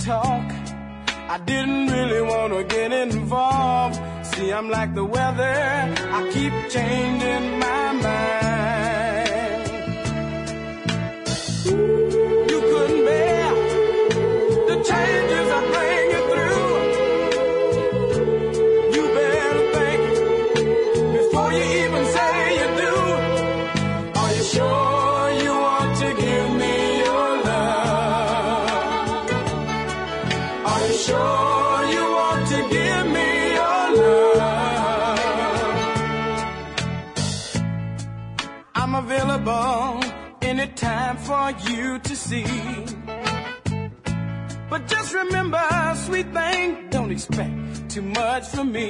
talk. I didn't really want to get involved. See, I'm like the weather, I keep changing my mind. You couldn't bear the changes I bring you through. You better think before you even say you do. Are you sure you want to give me your love? Are you sure you want to give me your love? I'm available anytime for you to see. But just remember, sweet thing, don't expect too much from me.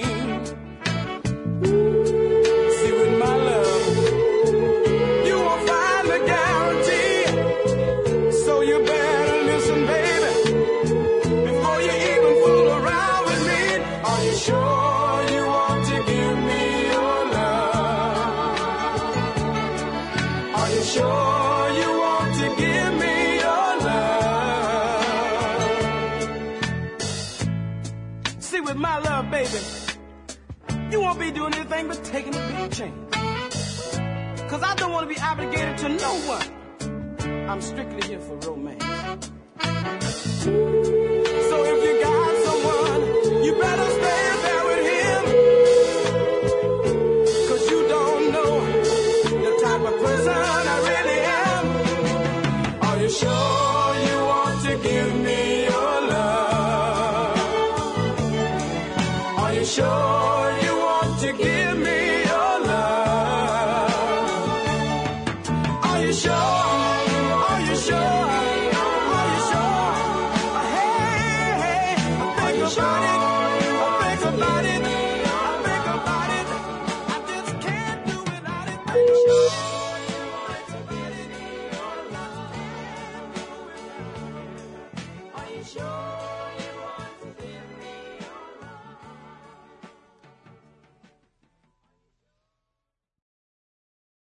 See, with my love, you won't find a guarantee. So you better listen, baby, before you even fool around with me. Are you sure you want to give me your love? Are you sure you want to give me your love? See, with my love, baby, you won't be doing anything but taking a big chance. 'Cause I don't want to be obligated to no one. I'm strictly here for romance. So if you got someone, you better stay there with him. 'Cause you don't know the type of person I really am. Are you sure you want to give me your love? Are you sure